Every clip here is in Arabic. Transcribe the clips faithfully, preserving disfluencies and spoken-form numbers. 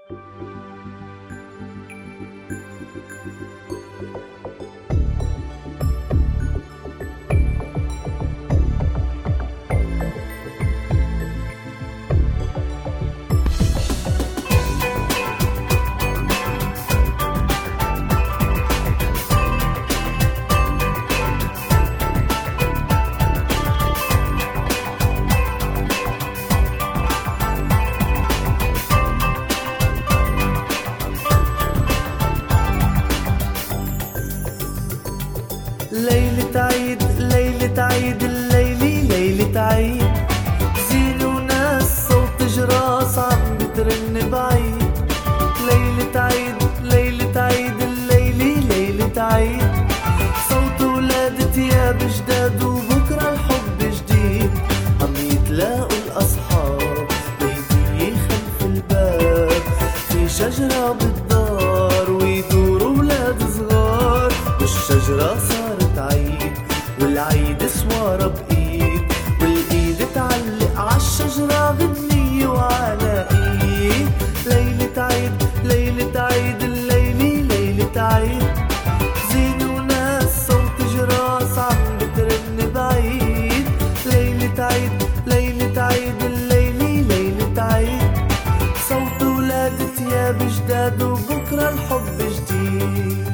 ليلة عيد ليلة عيد الليلة ليلة عيد، زين وناس صوت جراس عم بترن بعيد. ليلة عيد ليلة عيد الليلة ليلة عيد، صوت ولاد تياب جداد وبكرة الحب جديد. عم يتلاقوا الأصحاب بهدية خلف الباب، في شجرة بالدار ويدوروا ولاد صغار، والشجرة صارت عيد والعيد سوارة بإيد، والإيد تعلق عالشجرة غنية وعلى إيد. ليلة عيد ليلة عيد الليلة ليلة عيد، زين وناس صوت جراس عم بترن بعيد. ليلة عيد ليلة عيد الليلة ليلة عيد، صوت ولاد تياب جداد وبكرة الحب جديد.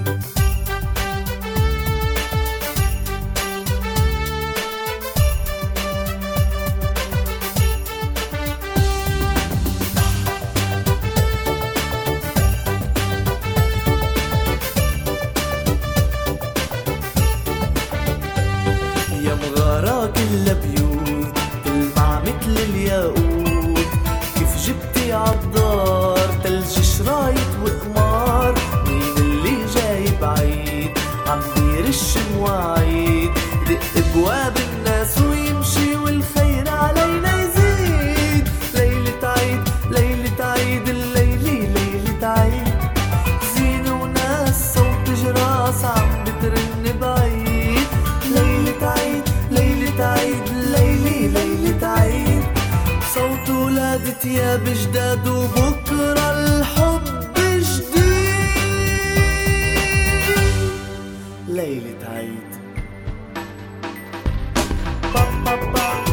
يا مغارة كلها بيوت تلمع متل الياقوت، كيف جبتي عالدار تلج شرايط وقمار. مين اللي جاي بعيد عم بيرش مواعيد، دق ابواب الناس ويمشي والخير علينا يزيد. ليلة عيد ليلة عيد الليلة ليلة عيد، زين وناس صوت جراس عم بترن بعيد. ليلة عيد ليلة عيد الليلة ليلة عيد، صوت ولاد تياب جداد وبكرة الحب جديد. ليلة عيد. با با با